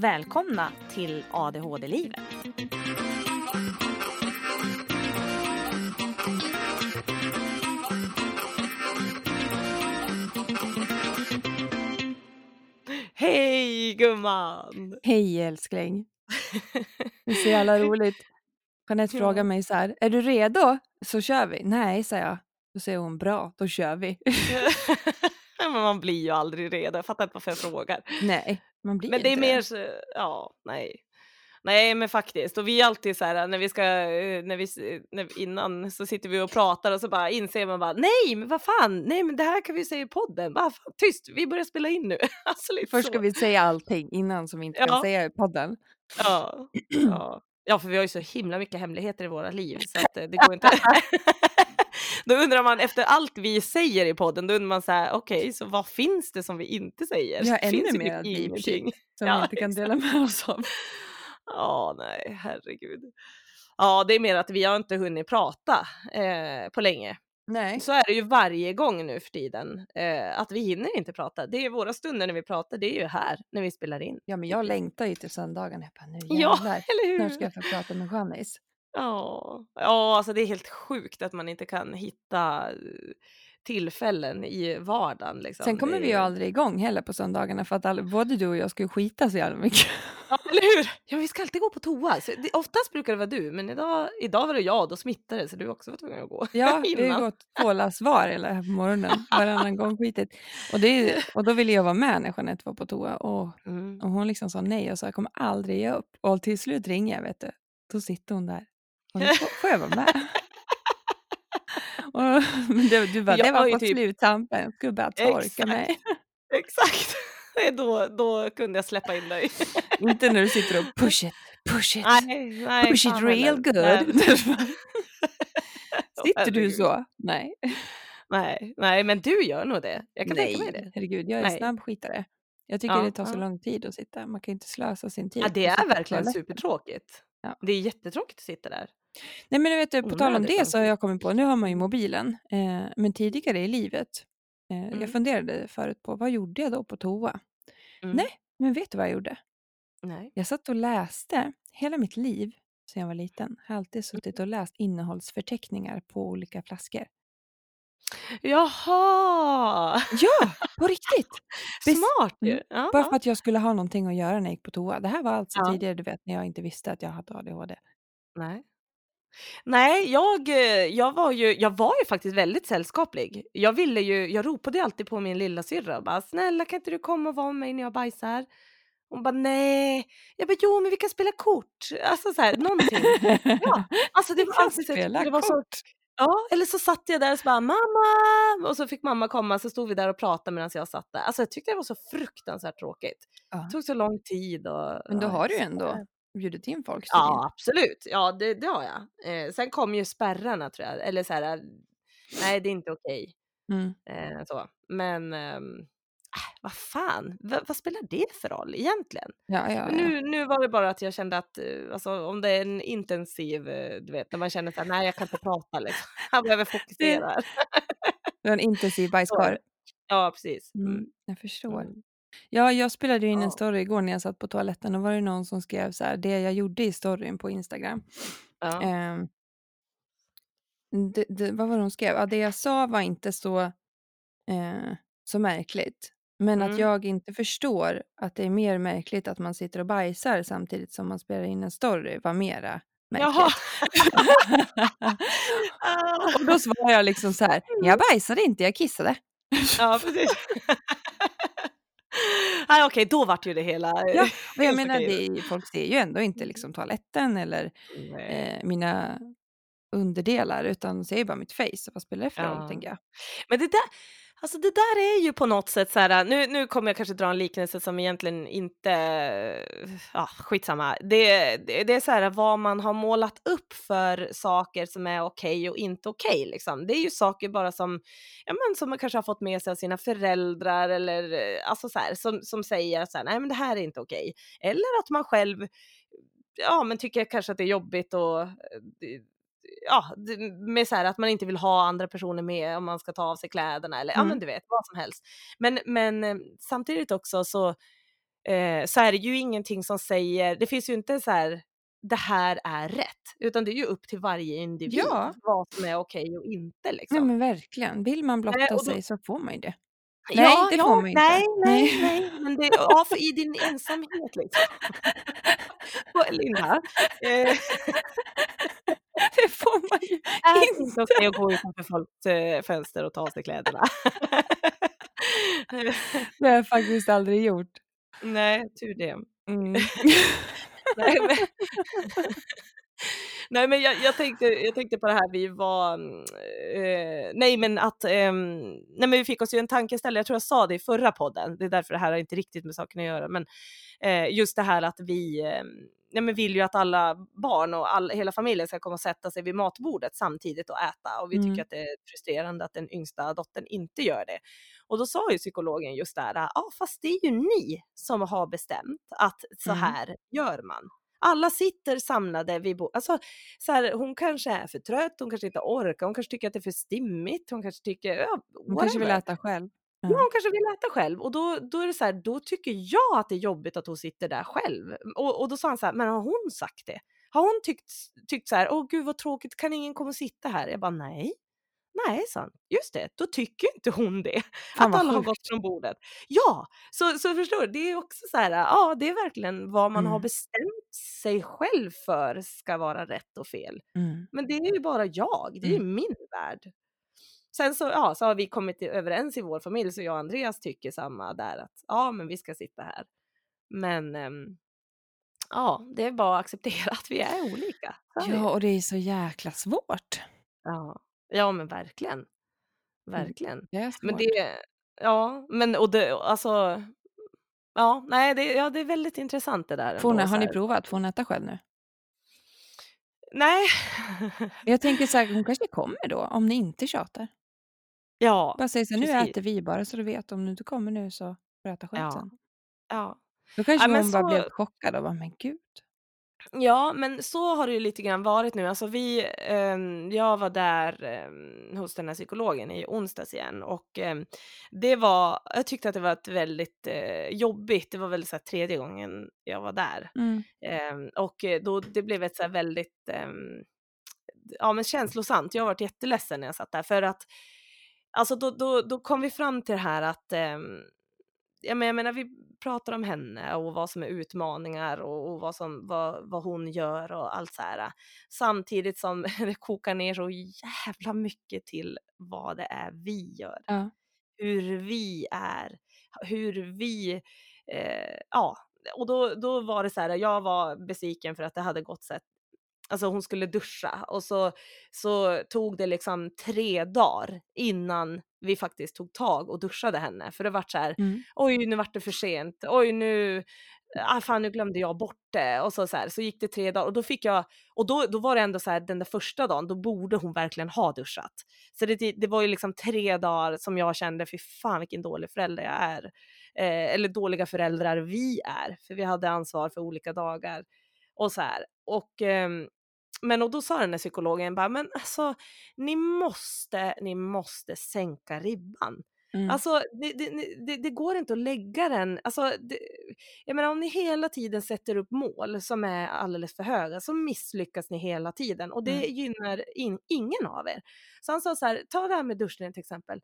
Välkomna till ADHD-livet. Hej gumman! Hej älskling. Det är så jävla roligt. Jeanette frågar Ja. mig så här, är du redo? Så kör vi. Nej, säger jag. Då säger hon, bra, då kör vi. Men man blir ju aldrig redo. Jag fattar inte varför jag frågar. Nej, man blir Men det är inte mer det. så, ja, nej. Nej, men faktiskt. Och vi är alltid så här, innan så sitter vi och pratar och så bara inser man bara, nej, men vad fan, nej, men det här kan vi säga i podden. Bara, fan, tyst, vi börjar spela in nu. Alltså lite Först ska så. vi säga allting innan som vi inte kan Ja, säga i podden. ja, ja. Ja, för vi har ju så himla mycket hemligheter i våra liv så att det går inte. Då undrar man efter allt vi säger i podden, då undrar man så här, okej, så vad finns det som vi inte säger? Vi har Det ännu finns ju mer typ deep shit ingenting. som vi Ja, inte kan exakt. dela med oss av. Ja, nej, herregud. Ja, det är mer att vi har inte hunnit prata på länge. Nej. Så är det ju varje gång nu för tiden, att vi hinner inte prata. Det är våra stunder när vi pratar, det är ju här när vi spelar in. Ja, men jag längtar ju till söndagen. Jag bara, nu Ja, jävlar. eller Snart ska hur? jag få prata med Janice. Ja, alltså det är helt sjukt att man inte kan hitta tillfällen i vardagen liksom. Sen kommer Det vi ju är... aldrig igång heller på söndagarna för att både du och jag ska ju skita så jävla mycket. Ja, eller hur? Ja, vi ska alltid gå på toa. Så oftast brukar det vara du, men idag var det jag och då smittade det, så du också var tvungen att gå Ja, vi har ju innan. gått 2 lass var hela här på morgonen, varannan gång skitigt. Och då ville jag vara med när Jeanette var på toa och Mm. hon liksom sa nej och sa jag kommer aldrig ge upp. Och till slut ringer jag, vet du. Då sitter hon där. Och då får jag vara med. Men du bara, Jag det har var ju på typ sluttampen. Jag skulle bara torka mig. exakt, exakt. Det är då kunde jag släppa in dig. Inte när du sitter och push it, Nej, push it fan real heller. good. Åh, Sitter du herregud. så? Nej. Nej, men du gör nog det. Jag kan tänka mig Nej, det. herregud, jag är Nej. snabbskitare. Jag tycker det Ja, tar så ja. lång tid att sitta. Man kan inte slösa sin Ja, tid det på att är sitta på verkligen toaletten. supertråkigt. Ja. Det är jättetråkigt att sitta där. Nej, men vet du, på tal om Onödigt det lång så har tid. jag kommit på, nu har man ju Mm. mobilen, men tidigare i livet, jag Mm. funderade förut på, vad gjorde jag då på toa? Mm. Nej, men vet du vad jag gjorde? Nej. Jag satt och läste hela mitt liv, sedan jag var liten. Jag har alltid suttit och läst innehållsförteckningar på olika flaskor. Jaha! Ja, på riktigt! Smart ju. Ja, Bara för ja. att jag skulle ha någonting att göra när jag gick på toa. Det här var alltså Ja. tidigare, du vet, när jag inte visste att jag hade ADHD. Nej. Nej, jag var ju faktiskt väldigt sällskaplig. Jag ropade ju alltid på min lillasyrra och bara, snälla kan inte du komma och vara med mig när jag bajsar? Hon bara, nej. Jag bara, jo men vi kan spela kort. Alltså så här, någonting. Ja, alltså det Vi var kan alltid så, jag tyckte spela det var så, kort. ja, eller så satt jag där och så bara, mamma! Och så fick mamma komma, så stod vi där och pratade medan jag satt där. Alltså jag tyckte det var så fruktansvärt tråkigt. Det Ja. tog så lång tid och Men då ja, har du ju ändå bjudit in folk till din. ja, absolut. Ja, det har jag. Sen kom ju spärrarna tror jag, eller så här, nej det är inte okej. Mm. Så. Men vad fan, vad spelar det för roll egentligen? Ja, ja, Men ja. nu var det bara att jag kände att alltså, om det är en intensiv, du vet när man känner så här, nej jag kan inte prata liksom. Jag behöver Det fokusera här. du har en intensiv Så är bajskorv. det. Ja, precis. Jag förstår. Mm. Ja, jag spelade ju in en Ja. story igår när jag satt på toaletten och var det någon som skrev så här, det jag gjorde i storyn på Instagram. Ja. Ehm, vad var det hon skrev? Ja, det jag sa var inte så märkligt. Men att Mm. jag inte förstår att det är mer märkligt att man sitter och bajsar samtidigt som man spelar in en story var mera Jaha. märkligt. Och då svarade jag liksom så här, men jag bajsade inte, jag kissade. Ja, precis. Nej, okej, då vart ju det hela Ja, och jag helt menar, okej. folk ser ju ändå inte liksom toaletten eller Nej. mina underdelar, utan ser ju bara mitt face. Vad spelar det för roll, Ja. tänker jag. Men det där är ju på något sätt så här, nu kommer jag kanske dra en liknelse som egentligen inte, ja skitsamma. Det är så här vad man har målat upp för saker som är okej och inte okej liksom. Det är ju saker bara som, ja men som man kanske har fått med sig av sina föräldrar eller alltså så här, som säger så här, nej men det här är inte okej. Eller att man själv, ja men tycker kanske att det är jobbigt och ja, med så här att man inte vill ha andra personer med om man ska ta av sig kläderna eller ja men du vet vad som helst. Men samtidigt också så så är det ju ingenting som säger, det finns ju inte så här, det här är rätt, utan det är ju upp till varje individ Ja, vad som är okej och inte nej liksom. men verkligen. Vill man Nej, blotta och då, sig så får man ju det. Nej, ja, det får ja, man ju nej, inte. Nej. nej, nej, men det, ja, för i din ensamhet liksom. Och Linda, eh, Det får man ju är det inte inte. okej att gå utanför folks fönster och ta av sig kläderna? Det har jag faktiskt aldrig gjort. Nej, tur det. Mm. Nej, men nej, men jag tänkte på det här, vi var, nej men att, nej men vi fick oss ju en tankeställare, jag tror jag sa det i förra podden, det är därför det här har inte riktigt med saken att göra, men just det här att vi, nej men vill ju att alla barn och hela familjen ska komma och sätta sig vid matbordet samtidigt och äta, och vi tycker Mm. att det är frustrerande att den yngsta dottern inte gör det. Och då sa ju psykologen just det här, ja fast det är ju ni som har bestämt att så Mm. här gör man. Alla sitter samlade vid bordet. Alltså, så här, hon kanske är för trött, hon kanske inte orkar, hon kanske tycker att det är för stimmigt, hon kanske tycker, ja, Hon kanske vill whatever. äta själv. Ja, Ja. hon kanske vill äta själv, och då är det så här, då tycker jag att det är jobbigt att hon sitter där själv. Och då sa han så här, men har hon sagt det? Har hon tyckt så här, åh gud vad tråkigt, kan ingen komma och sitta här? Jag bara nej. Nej, sa han. Just det, då tycker inte hon det. Fan Att vad alla har gått sjukt. från bordet. Ja, så förstår du, det är också så här, ja det är verkligen vad man har Mm. bestämt sig själv för ska vara rätt och fel. Mm. Men det är ju bara jag, det är ju Mm. min värld. Sen så, ja, så har vi kommit överens i vår familj, så jag och Andreas tycker samma där, att ja men vi ska sitta här. Men ja, det är bara att acceptera att vi är olika. Så är det ju. Ja, och det är så jäkla svårt. Ja. Ja men verkligen. Mm. Verkligen. Det är Men svårt. det, ja, men och det, alltså, ja, nej, det, ja, det är väldigt intressant det där ändå så Har ni här. provat? Får hon äta själv nu? Nej. Jag tänker så här, hon kanske kommer då, om ni inte tjatar. Ja, Bara säg så här, nu precis. äter vi bara så du vet, om du inte kommer nu så får du äta själv Ja, sen. ja. Då Ja, kanske men hon bara blev så, chockad och bara, men gud. ja, men så har det ju lite grann varit nu. Alltså jag var där hos den här psykologen i onsdags igen, och jag tyckte att det var ett väldigt jobbigt, det var väl så här tredje gången jag var där. Mm. Och då det blev ett så här väldigt ja, men känslosamt. Jag har varit jätteledsen när jag satt där, för att alltså då kom vi fram till det här att ja, men jag menar, vi pratar om henne och vad som är utmaningar, och vad hon gör och allt så här. Samtidigt som det kokar ner så jävla mycket till vad det är vi gör. Ja. Hur vi är, hur vi, ja, och då var det så här, jag var besviken för att det hade gått så här, alltså hon skulle duscha, och så tog det liksom 3 dagar innan vi faktiskt tog tag och duschade henne. För det vart så här, Mm. oj nu vart det för sent, oj nu, fan nu glömde jag bort det, och så här, så gick det 3 dagar, och då fick jag, och då var det ändå så här, den där första dagen, då borde hon verkligen ha duschat. Så det var ju liksom 3 dagar som jag kände, fy fan vilken dålig förälder jag är. Eller dåliga föräldrar vi är, för vi hade ansvar för olika dagar och så här. Och men och då sa den där psykologen bara, men alltså ni måste sänka ribban. Mm. Alltså det går inte att lägga den, alltså jag menar, om ni hela tiden sätter upp mål som är alldeles för höga, så misslyckas ni hela tiden, och det Mm. gynnar ingen av er. Så han sa så här, ta det här med duschningen till exempel.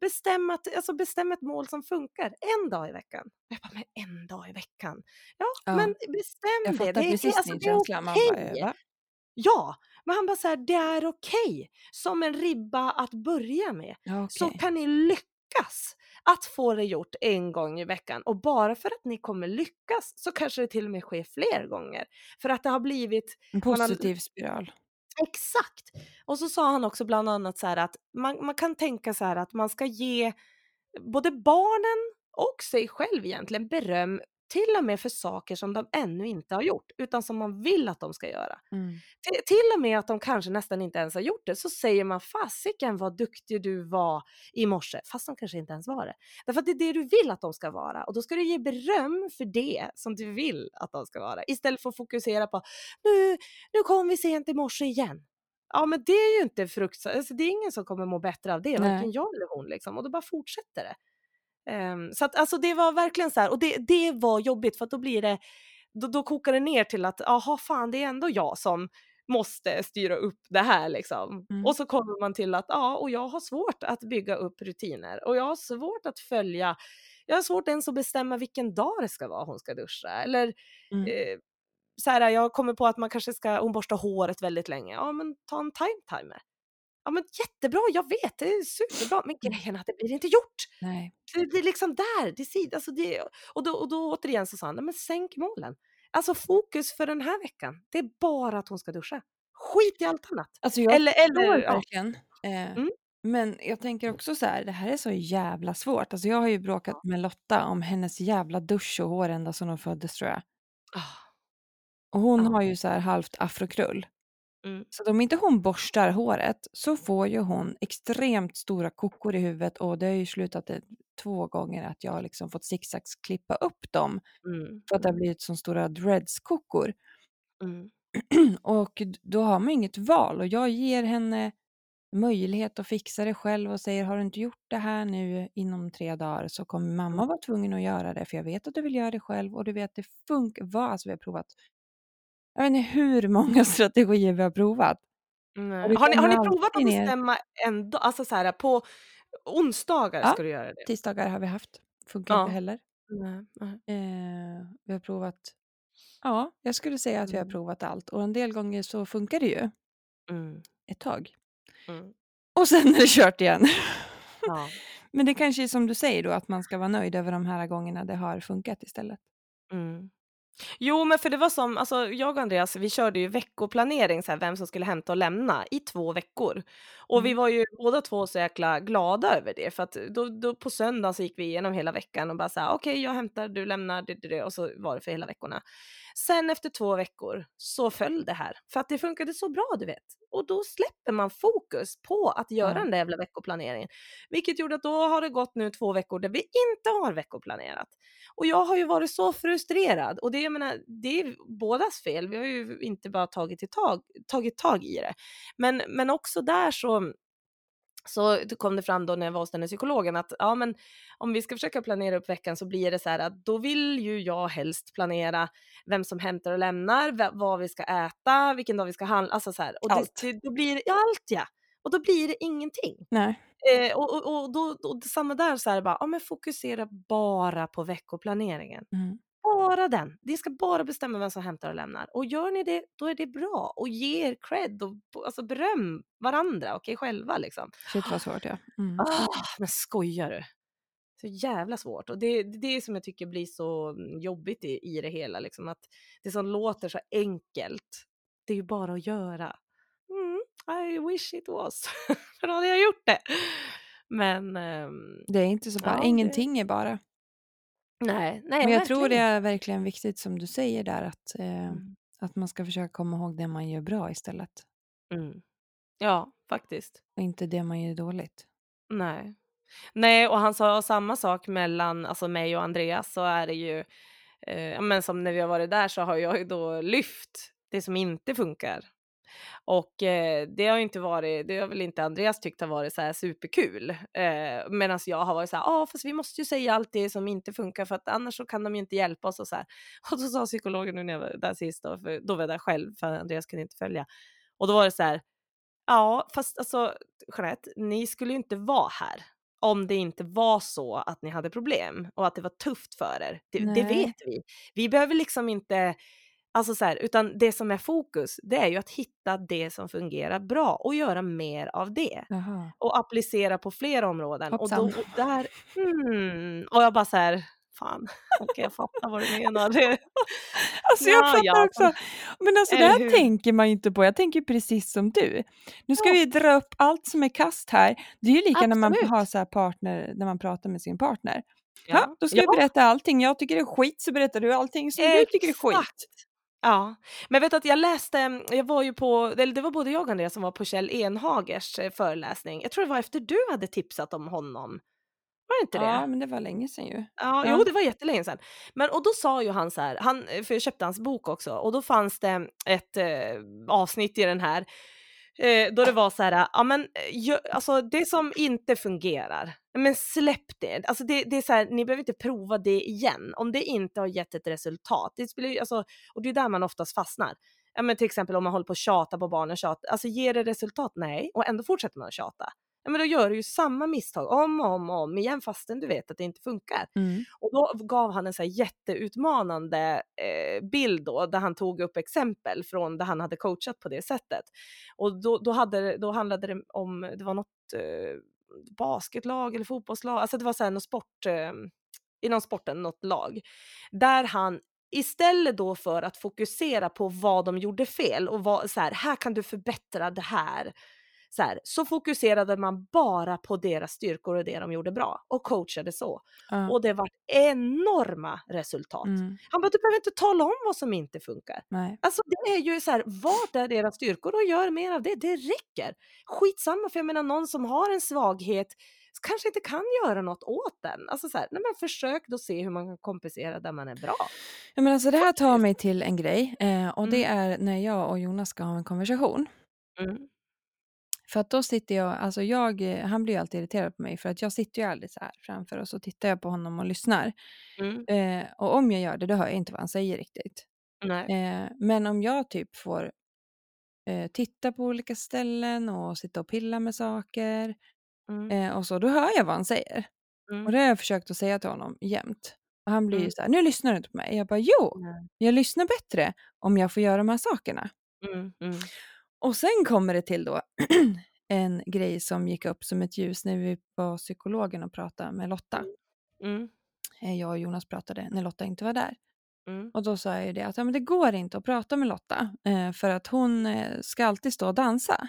Bestäm ett mål som funkar en dag i veckan. Jag bara, men en dag i veckan? Ja, Ja, men bestäm jag det. fattar precis Alltså din det är känsla. Man bara, okej. va? Ja, men han bara så här, det är okej som en ribba att börja med. Ja, Så okej. kan ni lyckas att få det gjort en gång i veckan. Och bara för att ni kommer lyckas så kanske det till och med sker fler gånger. För att det har blivit, En man har, positiv spiral. exakt. Och så sa han också bland annat så här att man kan tänka så här att man ska ge både barnen och sig själv egentligen beröm, till och med för saker som de ännu inte har gjort, utan som man vill att de ska göra. Mm. Till och med att de kanske nästan inte ens har gjort det, så säger man fasiken vad duktig du var i morse, fast de kanske inte ens var det. Därför att det är det du vill att de ska vara, och då ska du ge beröm för det som du vill att de ska vara, istället för att fokusera på nu kom vi sent i morse igen. Ja, men det är ju inte fruktansvärt, alltså, det är ingen som kommer må bättre av det, Nej. varken jag eller hon liksom, och då bara fortsätter det. Så att alltså det var verkligen så här, och det var jobbigt för att då blir det, då kokar det ner till att aha fan det är ändå jag som måste styra upp det här liksom. Mm. Och så kommer man till att och jag har svårt att bygga upp rutiner och jag har svårt att följa, jag har svårt ens att bestämma vilken dag det ska vara hon ska duscha eller Mm. eh, så här, jag kommer på att man kanske ska, hon borstar håret väldigt länge, ja men ta en timer. Ja men jättebra, jag vet, det är superbra, men Mm. grejen är att det blir inte gjort. Nej. Det är liksom där, det sid alltså det, och då återigen så sa han: "Nej men sänk målen. Alltså fokus för den här veckan, det är bara att hon ska duscha. Skit i allt annat." Alltså jag Eller förstår ja, verkligen. mm, Men jag tänker också så här, det här är så jävla svårt. Alltså jag har ju bråkat med Lotta om hennes jävla dusch och hår ända sedan hon föddes tror jag. ah, Och hon ja, har ju så här halvt afrokrull. mm, Så att om inte hon borstar håret så får ju hon extremt stora kockor i huvudet och det har ju slutat 2 gånger att jag har liksom fått zigzagsklippa upp dem för att det har blivit så stora dreadskockor. mm, Och då har man inget val och jag ger henne möjlighet att fixa det själv och säger har du inte gjort det här nu inom 3 dagar så kommer mm, mamma vara tvungen att göra det för jag vet att du vill göra det själv och du vet att det funkar. Alltså vi har provat, jag vet inte hur många strategier vi har provat. Och nej. det Har kommer ni provat att alltid ner. bestämma en dag, alltså så här på onsdagar Ja, ska du göra det? tisdagar har vi haft. Funkar inte Ja. heller. Nej, nej. Vi har provat, ja, jag skulle säga att vi har Mm, provat allt och en del gånger så funkar det ju mm, ett tag. mm. Och sen är det kört igen. Ja. Men det kanske är som du säger då att man ska vara nöjd över de här gångerna det har funkat istället. Mm. Jo, men för det var som, alltså jag och Andreas, vi körde ju veckoplanering, så här, vem som skulle hämta och lämna i 2 veckor. Och vi Mm. var ju båda två så jäkla glada över det, för att då på söndagen så gick vi igenom hela veckan och bara så här: "Okej, jag hämtar, du lämnar, det." Och så var det för hela veckorna. Sen efter 2 veckor så föll det här, för att det funkade så bra, du vet. Och då släpper man fokus på att göra Ja, den där jävla veckoplaneringen. Vilket gjorde att då har det gått nu 2 veckor där vi inte har veckoplanerat. Och jag har ju varit så frustrerad och det, jag menar, det är bådas fel. Vi har ju inte bara tagit tag i det. Men också där så det kom det fram då när jag var hos den här psykologen att ja men om vi ska försöka planera upp veckan så blir det så här att då vill ju jag helst planera vem som hämtar och lämnar, vad vi ska äta, vilken dag vi ska handla, alltså så här. Och allt. då blir det, ja allt ja. Och då blir det ingenting. Nej. Och då samma där så här bara, ja men fokusera bara på veckoplaneringen. Mm. Bara den. Ni ska bara bestämma vem som hämtar och lämnar. Och gör ni det, då är det bra. Och ge er cred och alltså beröm varandra och er själva liksom. Shit vad svårt ja. Mm. Men skojar du? Så jävla svårt. Och det är som jag tycker blir så jobbigt i det hela liksom, att det som låter så enkelt, det är ju bara att göra. I wish it was. För då hade jag gjort det. Men Det är inte så bara, ja, ingenting är bara. nej Men jag tror det verkligen. är verkligen viktigt som du säger där Mm. att man ska försöka komma ihåg det man gör bra istället. Mm. Ja, faktiskt. Och inte det man gör dåligt. Nej. Nej, och han sa samma sak mellan alltså mig och Andreas, så är det ju ja, men som när vi har varit där så har jag ju då lyft det som inte funkar. Och det har ju inte varit, det har väl inte Andreas tyckt har varit så här superkul. Medan jag har varit så här, fast vi måste ju säga allt det som inte funkar för att annars så kan de ju inte hjälpa oss och så här. Och då sa psykologen nu när jag var där sist då, för då var jag där själv för Andreas kunde inte följa. Och då var det så här, ja, fast alltså Jeanette, ni skulle ju inte vara här om det inte var så att ni hade problem och att det var tufft för er. Det vet Nej. vi. Vi behöver liksom inte, alltså så här, utan det som är fokus, det är ju att hitta det som fungerar bra och göra mer av det. Jaha. Och applicera på fler områden. Och då, Hoppsan. och där, och jag bara så här, fan, okej, jag fattar vad du menar. Alltså jag Ja, fattar ja, också. Men alltså det eller här hur? tänker man ju inte på. Jag tänker precis som du. Nu ska Ja, vi dra upp allt som är kast här. Det är ju lika när man absolut. har så här partner, när man pratar med sin partner. Ja, Ja, då ska ja, vi berätta allting. Jag tycker det är skit så berättar du allting som du tycker är skit. exakt. Ja, men vet du att jag var ju på, eller det var både jag och Andreas som var på Kjell Enhagers föreläsning. Jag tror det var efter du hade tipsat om honom. Var det inte det? Ja, men det var länge sedan ju. Ja, jo Ja. det var jättelänge sedan. Men och då sa ju han så här, för jag köpte hans bok också och då fanns det ett avsnitt i den här Då det var så här, ja men alltså det som inte fungerar, men släpp det. Alltså det är så här, ni behöver inte prova det igen. Om det inte har gett ett resultat. Det spelar ju, alltså, och det är där man oftast fastnar. Ja men till exempel om man håller på att tjata på barnen, alltså ger det resultat? Nej. Och ändå fortsätter man att tjata. Ja men då gör du ju samma misstag om och om igen fastän du vet att det inte funkar. Och då gav han en så här jätteutmanande bild då, där han tog upp exempel från där han hade coachat på det sättet. Och då handlade det om, det var något basketlag eller fotbollslag, alltså det var så här någon sport, inom sporten, något lag, där han istället då för att fokusera på vad de gjorde fel och vad, så här kan du förbättra det här, så fokuserade man bara på deras styrkor och det de gjorde bra och coachade så. Ja. Och det var enorma resultat. Han bara, du behöver inte tala om vad som inte funkar. Nej. Alltså det är ju så här, vad är deras styrkor och gör mer av det, det räcker. Skitsamma, för jag menar någon som har en svaghet kanske inte kan göra något åt den. Alltså så här, nej men försök då se hur man kan kompensera där man är bra. Ja, men alltså det här tar mig till en grej och det Mm. är när jag och Jonas ska ha en konversation. Mm. För att då sitter jag, alltså han blir ju alltid irriterad på mig för att jag sitter ju aldrig så här framför och så tittar jag på honom och lyssnar. Mm. Och om jag gör det, då hör jag inte vad han säger riktigt. Nej. Men om jag typ får titta på olika ställen och sitta och pilla med saker och så, då hör jag vad han säger. Och det har jag försökt att säga till honom jämt. Och han blir ju så här, nu lyssnar du inte på mig. Jag bara, jo, Nej. jag lyssnar bättre om jag får göra de här sakerna. Och sen kommer det till då en grej som gick upp som ett ljus när vi var psykologen och pratade med Lotta. Jag och Jonas pratade när Lotta inte var där. Och då sa jag ju det att ja, men det går inte att prata med Lotta för att hon ska alltid stå och dansa.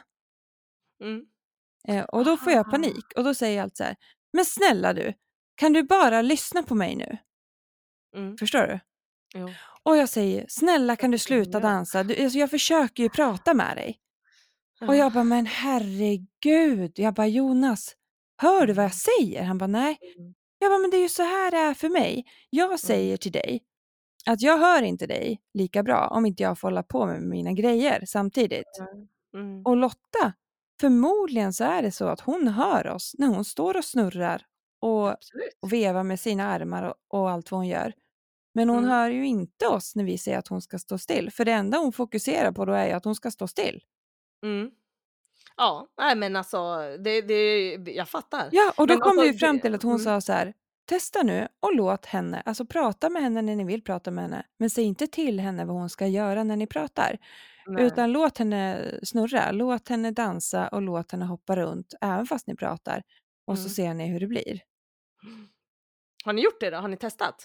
Och då får jag panik och då säger jag allt så här, men snälla du, kan du bara lyssna på mig nu? Förstår du? Jo. Och jag säger, snälla kan du sluta dansa? Alltså jag försöker ju prata med dig. Och jag bara, men herregud. Jag bara, Jonas, hör du vad jag säger? Han bara, nej. Jag bara, men det är ju så här det är för mig. Jag säger till dig att jag hör inte dig lika bra om inte jag får hålla på med mina grejer samtidigt. Och Lotta, förmodligen så är det så att hon hör oss när hon står och snurrar och vevar med sina armar och allt vad hon gör. Men hon hör ju inte oss när vi säger att hon ska stå still. För det enda hon fokuserar på då är ju att hon ska stå still. Ja, nej men alltså jag fattar. Ja, och då Men kom alltså, vi fram till att hon sa så här, testa nu och låt henne, alltså prata med henne när ni vill prata med henne. Men säg inte till henne vad hon ska göra när ni pratar. nej. Utan låt henne snurra, låt henne dansa och låt henne hoppa runt även fast ni pratar. Och så ser ni hur det blir. Har ni gjort det då? Har ni testat?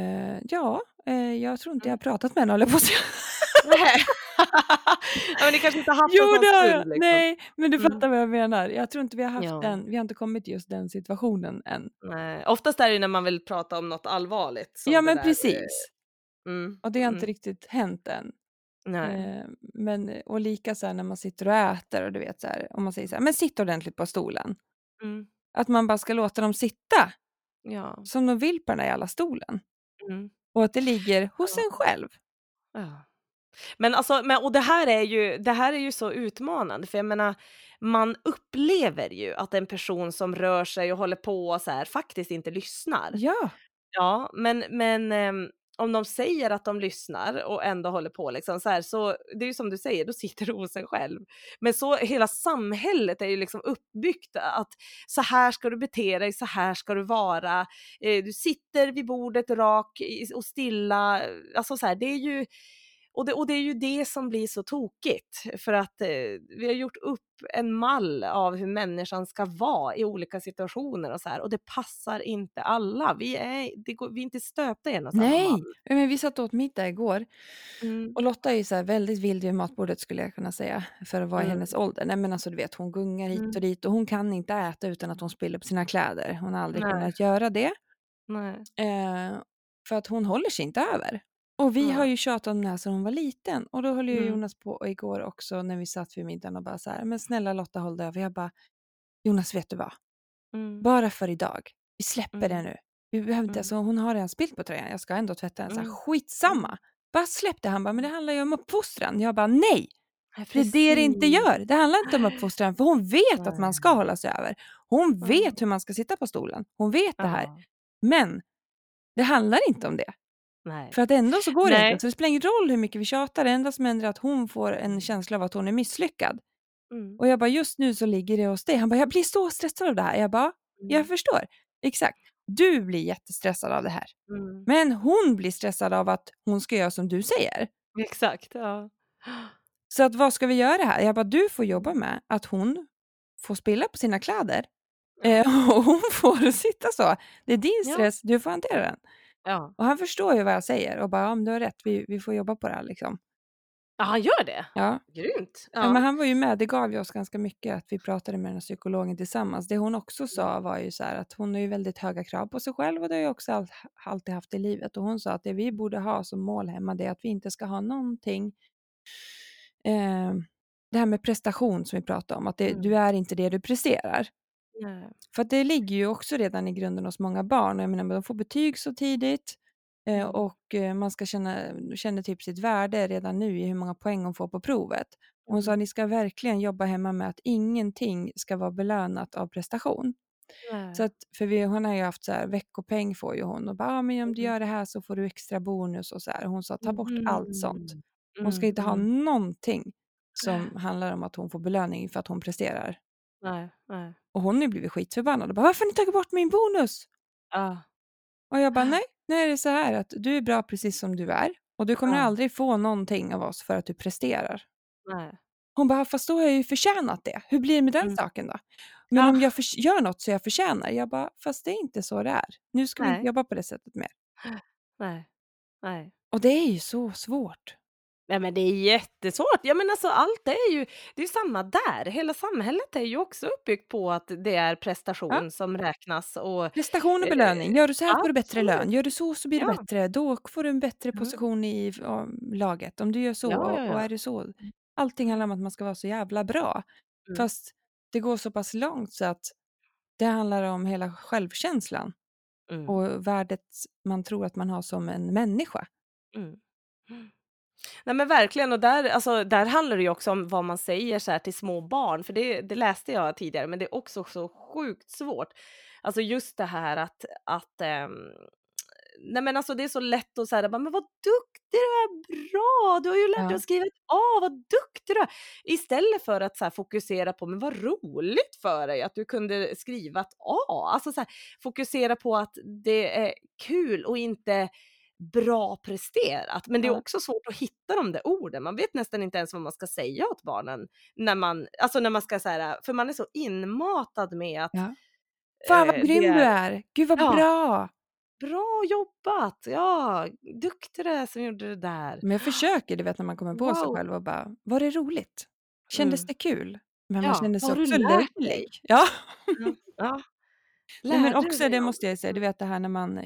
Jag tror inte jag har pratat med henne, håller på att säga. Nej. Ja, men ni kanske inte har haft Jo, en sån det har jag. stund, liksom. Nej, men du fattar vad jag menar. Jag tror inte vi har haft Ja. den, vi har inte kommit till just den situationen än. Nej, oftast är det när man vill prata om något allvarligt. Som Ja, det men där, precis. Och det har inte mm. riktigt hänt än. Nej. Men, och lika så här när man sitter och äter och du vet så här, om man säger så här, men sitt ordentligt på stolen. Att man bara ska låta dem sitta Ja. som de vill på den där jävla stolen. Och att det ligger hos en själv. Ja. Men alltså, och det här är ju så utmanande, för jag menar, man upplever ju att en person som rör sig och håller på så här faktiskt inte lyssnar. Ja. Ja, men om de säger att de lyssnar och ändå håller på liksom så här, så det är ju som du säger, då sitter det hos en själv. Men så hela samhället är ju liksom uppbyggt att så här ska du bete dig, så här ska du vara. Du sitter vid bordet rak och stilla, alltså så här, det är ju och det är ju det som blir så tokigt, för att vi har gjort upp en mall av hur människan ska vara i olika situationer och så här, och det passar inte alla. Vi är inte stöpta i en och samma mall. Nej, men vi satt åt middag igår och Lotta är ju så här väldigt vild vid matbordet skulle jag kunna säga för att vara i hennes ålder. Nej, men alltså du vet, hon gungar hit och dit och hon kan inte äta utan att hon spiller på sina kläder. Hon har aldrig kunnat göra det. Nej. För att hon håller sig inte över. Och vi har ju tjatat om det här sedan hon var liten. Och då höll ju Jonas på igår också när vi satt vid middagen och bara så här, men snälla Lotta, håll dig över. Jag bara, Jonas, vet du vad? Bara för idag. Vi släpper det nu. Vi behöver inte, alltså, hon har redan spilt på tröjan. Jag ska ändå tvätta den. Så här, skitsamma. Bara släpp det. Han bara, men det handlar ju om uppfostran. Jag bara, nej. Ja, Det är det inte precis. gör. Det handlar inte om uppfostran, för hon vet att man ska Nej. hålla sig över. Hon Mm. vet hur man ska sitta på stolen. Hon vet det här. Ja. Men det handlar inte om det. Nej. För att ändå så går det inte. Nej. Så det spelar ingen roll hur mycket vi tjatar. Det enda som händer är att hon får en Mm. känsla av att hon är misslyckad. Mm. Och jag bara, just nu så ligger det hos dig. Han bara, jag blir så stressad av det här. Jag bara, jag Mm. förstår. Exakt. Du blir jättestressad av det här. Mm. Men hon blir stressad av att hon ska göra som du säger. Exakt, ja. Så att vad ska vi göra här? Jag bara, du får jobba Mm. med att hon får spilla på sina kläder. Ja. Och hon får sitta så. Det är din Ja. stress, du får hantera den. Ja. Och han förstår ju vad jag säger och bara, ja men du har rätt, vi får jobba på det här liksom. Ja, han gör det? Ja. Grymt. Ja, men Ja. han var ju med, det gav ju oss ganska mycket att vi pratade med den här psykologen tillsammans. Det hon också Mm. sa var ju så här att hon har ju väldigt höga krav på sig själv och det har jag också alltid haft i livet. Och hon sa att det vi borde ha som mål hemma det är att vi inte ska ha någonting, eh, det här med prestation som vi pratade om, att du Mm. är inte det du presterar. Nej. För att det ligger ju också redan i grunden hos många barn. Och jag menar, de får betyg så tidigt Mm. och man ska känna typ sitt värde redan nu i hur många poäng hon får på provet. Och hon sa att Mm. ni ska verkligen jobba hemma med att ingenting ska vara belönat av prestation. Så Nej. att, för hon har ju haft så här, veckopeng får ju hon och bara, men om du Mm. gör det här så får du extra bonus och så här. Hon sa ta bort allt sånt. Mhm. Hon ska inte ha Mm. någonting som handlar om att hon får belöning för att hon presterar. Nej, nej. Och hon har ju blivit skitförbannad och bara, varför har ni tagit bort min bonus? Ja. Och jag bara, nej, nu är det så här att du är bra precis som du är och du kommer Ja. aldrig få någonting av oss för att du presterar. Nej. Hon bara, fast då har jag ju förtjänat det. Hur blir det med den Mm. saken då? Men Ja. om jag gör något så jag förtjänar. Jag bara, fast det är inte så det är. Nu ska vi inte Nej. jobba på det sättet mer. Nej. Nej. Och det är ju så svårt. Nej, men det är jättesvårt. Ja, men alltså allt är ju det är ju samma där. Hela samhället är ju också uppbyggt på att det är Ja. prestation som räknas och Prestation och belöning. Gör du så här får du bättre absolut. lön. Gör du så blir det Ja. bättre. Då får du en bättre Mm. position i laget. Om du gör så Ja, ja, och ja. är det så. Allting handlar om att man ska vara så jävla bra. Mm. Fast det går så pass långt så att det handlar om hela självkänslan Mm. och värdet man tror att man har som en människa. Mm. Nej, men verkligen, och där, alltså, där handlar det ju också om vad man säger så här till små barn, för det läste jag tidigare, men det är också så sjukt svårt. Alltså just det här att nej, men alltså det är så lätt att säga, men vad duktig du är, bra, du har ju lärt dig Ja. att skriva ett A, vad duktig du är. Istället för att så här, fokusera på, men vad roligt för dig att du kunde skriva ett A. Alltså så här, fokusera på att det är kul och inte bra presterat. Men det är Ja. också svårt att hitta de där orden. Man vet nästan inte ens vad man ska säga åt barnen när man ska så här, för man är så inmatad med att Ja. Fan vad det grym du är är! Gud vad ja, bra! bra jobbat! Ja, duktig du är som gjorde det där. Men jag försöker, du vet när man kommer på sig Wow! själv och bara, var det roligt? Kändes Mm. det kul? Men man Ja, känner vad sig har du också lärt dig? löjlig. Ja. Ja, ja. Nej men Lärde du också, dig det måste jag något? säga, du vet det här när man,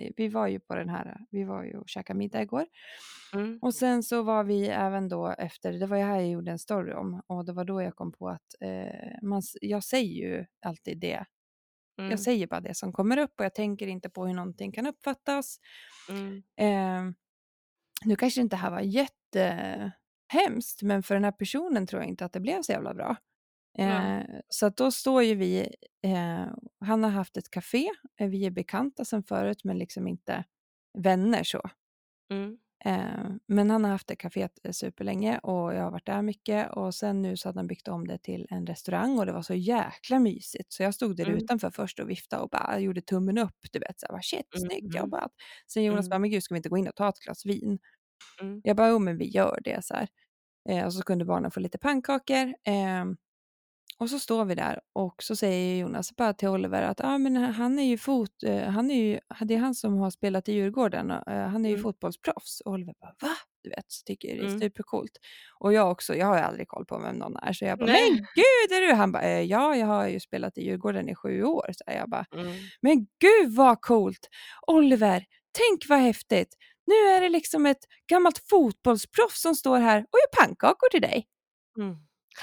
vi var ju och käkade middag igår. Mm, Och sen så var vi även då efter, det var ju här jag gjorde en story om, och det var då jag kom på att jag säger ju alltid det. Jag mm, säger bara det som kommer upp och jag tänker inte på hur någonting kan uppfattas. mm, Eh, Nu kanske inte det här var jättehemskt, men för den här personen tror jag inte att det blev så jävla bra. ja, Så att då står ju vi, han har haft ett café, vi är bekanta sedan förut men liksom inte vänner så. mm, Men han har haft det kaféet superlänge och jag har varit där mycket och sen nu så hade han byggt om det till en restaurang och det var så jäkla mysigt. Så jag stod där mm, utanför först och viftade och bara gjorde tummen upp, du vet så här, shit, snyggt mm, jobbat. Sen Jonas mm, bara, men gud ska vi inte gå in och ta ett glas vin? mm, Jag bara, jo men vi gör det så här. Och så kunde barnen få lite pannkakor. Och så står vi där och så säger Jonas bara till Oliver att men han är ju det är han som har spelat i Djurgården och han är ju mm, fotbollsproffs. Och Oliver bara, va? Du vet, så tycker det är mm. supercoolt. Och jag också, jag har ju aldrig koll på vem någon är. Så jag bara, Nej. men gud är du? Han bara, ja, jag har ju spelat i Djurgården i 7 år. Så jag bara, Mm, men gud vad coolt! Oliver, tänk vad häftigt! Nu är det liksom ett gammalt fotbollsproffs som står här och gör pannkakor till dig. mm,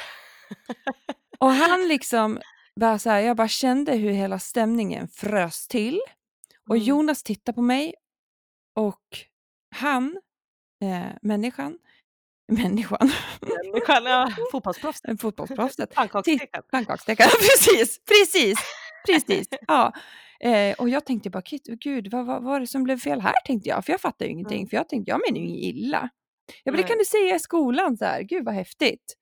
Och han liksom bara så här, jag bara kände hur hela stämningen frös till. Och mm, Jonas tittar på mig och han, människan, Människan. Människan, ja, fotbollsproffset. Fotbollsproffset. Pannkaksstekaren. Pannkaksstekaren, precis. Ja. Och jag tänkte bara, gud, vad var det som blev fel här, tänkte jag. För jag fattar ju ingenting. För jag tänkte, jag menar ju inget illa. Ja, men det kan du säga i skolan så här. Gud vad häftigt.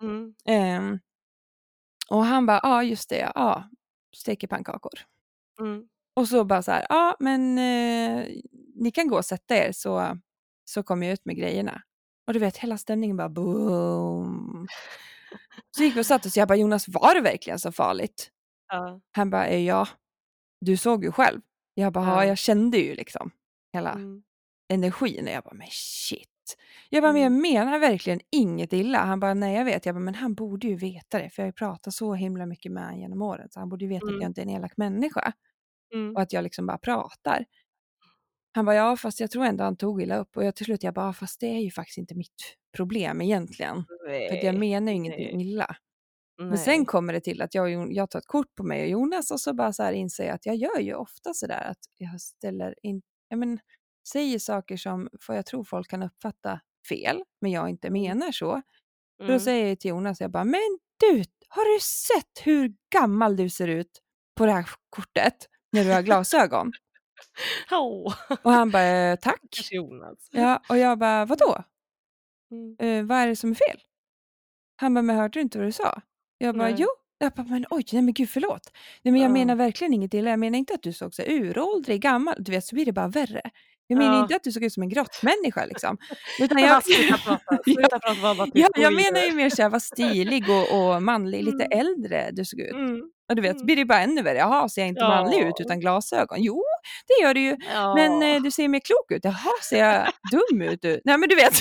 Och han bara, ja just det, ja, steker pannkakor. Och så bara så här, ja men ni kan gå och sätta er så kommer jag ut med grejerna. Och du vet, hela stämningen bara boom. Så gick vi och satt oss och jag bara, Jonas, var det verkligen så farligt? Han bara, ja, du såg ju själv. Jag bara, ja, jag kände ju liksom hela energin. Och jag bara, men shit. Jag bara, men jag menar verkligen inget illa. Han bara, nej jag vet. Jag bara, men han borde ju veta det. För jag har ju pratat så himla mycket med honom genom året. Så han borde ju veta att jag inte är en elak människa. Och att jag liksom bara pratar. Han bara, ja fast jag tror ändå han tog illa upp. Och jag till slut, jag bara, fast det är ju faktiskt inte mitt problem egentligen. För att jag menar ju ingenting illa. Men sen kommer det till att jag tar ett kort på mig och Jonas. Och så bara så här inser jag att jag gör ju ofta sådär. Att jag ställer in, säger saker som för jag tror folk kan uppfatta fel. Men jag inte menar så. Då säger jag till Jonas, jag bara, men du, har du sett hur gammal du ser ut på det här kortet när du har glasögon? Och han bara, tack. Ja, och jag bara, vadå? Vad är det som är fel? Han bara, men hörde du inte vad du sa? Jag bara, jo. Jag bara, men oj, nej men gud förlåt. Nej men jag menar verkligen inget illa. Jag menar inte att du såg så uråldrig, gammal. Du vet, så blir det bara värre. Jag menar inte att du såg ut som en grottmänniska liksom. Utan Sluta prata. Jag menar ju mer såhär, var stilig och manlig, lite äldre du såg ut. Och du vet, så blir det bara ännu värre. Jaha, ser jag inte manlig ut utan glasögon? Jo, det gör du ju. Men du ser mer klok ut. Jaha, ser jag dum ut? Nej men du vet.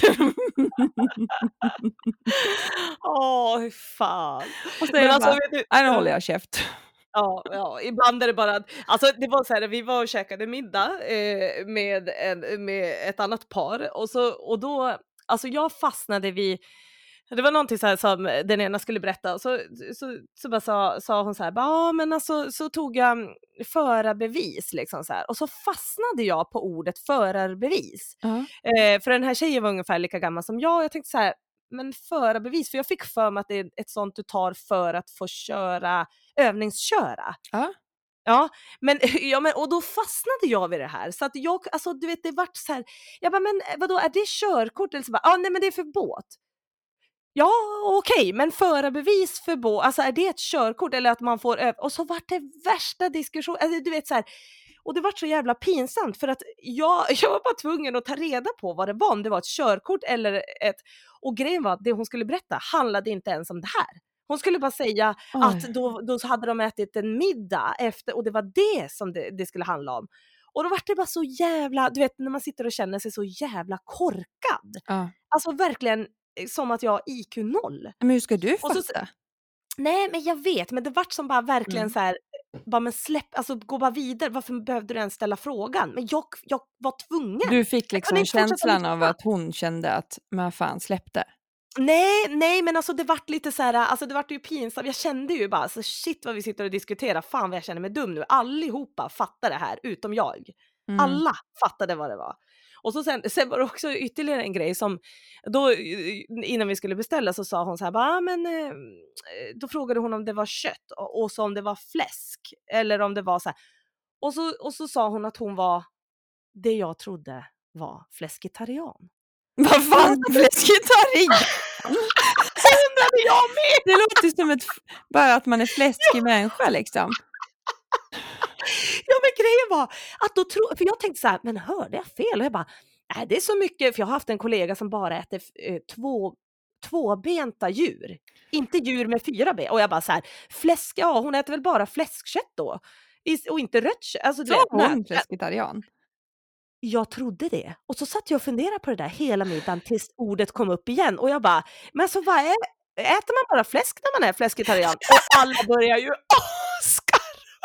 Hur fan. Och så men alltså, nu håller jag käft. Ja, ibland är det bara, alltså det var så här, vi var och käkade middag med ett annat par och då, alltså jag fastnade vid, det var någonting så här som den ena skulle berätta och så bara sa hon så här, ja men alltså så tog jag förarbevis liksom så här och så fastnade jag på ordet förarbevis. För den här tjejen var ungefär lika gammal som jag tänkte så här, men förarbevis, för jag fick för mig att det är ett sånt du tar för att få övningsköra. Ja, men och då fastnade jag vid det här. Så att jag, alltså du vet, det vart så här, jag bara, men vadå, är det körkort? Eller så bara, nej men det är för båt. Ja, okej, men förarbevis för båt, alltså är det ett körkort eller att man får och så vart det värsta diskussion, alltså, du vet så här. Och det var så jävla pinsamt för att jag var bara tvungen att ta reda på vad det var, om det var ett körkort eller och grejen var att det hon skulle berätta handlade inte ens om det här. Hon skulle bara säga att då hade de ätit en middag efter och det var det som det skulle handla om. Och då var det bara så jävla, du vet när man sitter och känner sig så jävla korkad. Alltså verkligen som att jag har IQ 0. Men hur ska du fatta? Nej men jag vet, men det vart som bara verkligen så här, bara men släpp, alltså gå bara vidare, varför behövde du ens ställa frågan? Men jag var tvungen. Du fick liksom känslan av att hon kände att men fan släppte. Nej men alltså det vart lite så här, alltså det vart ju pinsamt. Jag kände ju bara så shit vad vi sitter och diskuterar, fan vad jag känner mig dum nu. Allihopa fattar det här utom jag. Alla fattade vad det var. Och så sen var det också ytterligare en grej som då innan vi skulle beställa så sa hon så här men då frågade hon om det var kött och så om det var fläsk eller om det var så här. Och så sa hon att hon var det jag trodde var fläsketarian. Vad fan, fläsketarian? Så undrade jag med. Det låter som bara att man är fläskig människa liksom. Ja men grejen var att för jag tänkte så här, men hörde jag fel? Och jag bara, nej det är så mycket, för jag har haft en kollega som bara äter tvåbenta djur. Inte djur med 4 ben. Och jag bara så här, fläsk, ja hon äter väl bara fläskkött då? Och inte rött kött. Alltså, så hon fläsketarian? Jag trodde det. Och så satt jag och funderade på det där hela middagen tills ordet kom upp igen. Och jag bara, men så vad äter man bara fläsk när man är fläsketarian? Och alla börjar ju skarva.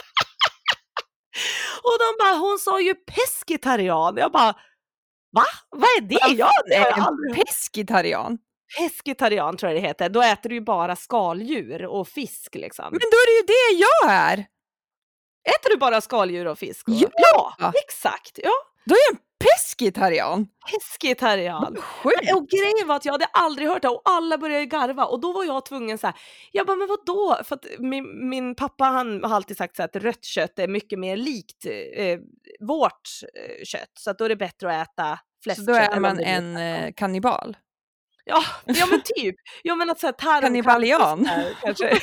Och de bara, hon sa ju pesketarian. Jag bara, va? Vad är det? Pesketarian? Pesketarian tror jag det heter. Då äter du ju bara skaldjur och fisk liksom. Men då är det ju det jag är. Äter du bara skaldjur och fisk? Ja, exakt. Ja. Då är jag en Pescetarian? Pescetarian. Vad sjukt! Och grejen var att jag hade aldrig hört det och alla började garva och då var jag tvungen så här. Jag bara, men vadå? För att min pappa han har alltid sagt så här, att rött kött är mycket mer likt vårt kött, så att då är det bättre att äta Så då fläskkött. är man en kannibal? Ja, ja men typ. Jag menar att så här Kannibalian? kanske.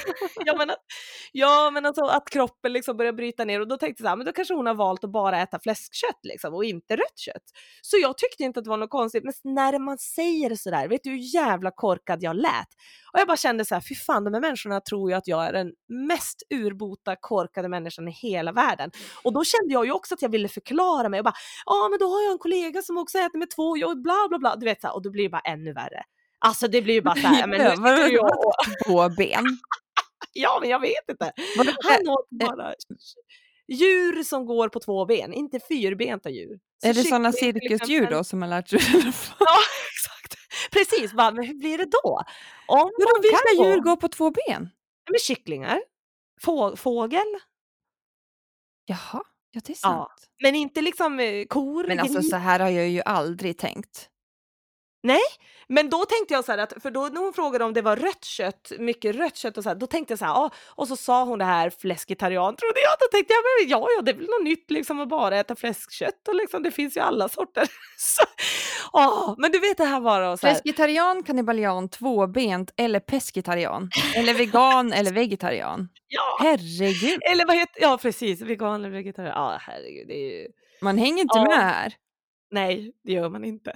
Men alltså att kroppen liksom börjar bryta ner och då tänkte jag så här, men då kanske hon har valt att bara äta fläskkött liksom och inte rött kött. Så jag tyckte inte att det var något konstigt, men när man säger så där, vet du hur jävla korkad jag lät? Och jag bara kände så här, fy fan, de här människorna tror ju att jag är den mest urbota korkade människan i hela världen. Och då kände jag ju också att jag ville förklara mig och bara, ja men då har jag en kollega som också äter med 2 och bla bla bla, du vet så här, och då blir det bara ännu värre. Alltså det blir ju bara så här, men nu sitter jag och... 2 ben? Ja, men jag vet inte. Vadå, Han åt bara djur som går på 2 ben, inte fyrbenta djur. Så är det sådana kyckling till cirkusdjur exempel. då som har lärt sig? Ja, exakt. Precis, bara, men hur blir det då? Om Vadå, man vilka kan djur gå... går på 2 ben? Med kycklingar, fågel, Jaha, ja det är ja. sant. Men inte liksom kor, Men alltså gris. så här har jag ju aldrig tänkt. Nej, men då tänkte jag så här att, för då när hon frågade om det var rött kött, mycket rött kött och så här, då tänkte jag så här, ja, och så sa hon det här fläsketarian, trodde jag, då tänkte jag, men ja, det är väl något nytt liksom att bara äta fläskkött och liksom, det finns ju alla sorter. Så, men du vet det här bara och så här. Fläsketarian, kannibalian, 2-bent eller pescetarian? Eller vegan eller vegetarian? Ja, Herregud, eller vad heter, ja precis, vegan eller vegetarian, ja herregud, det är ju, man hänger inte Ja. med här. nej, det gör man inte.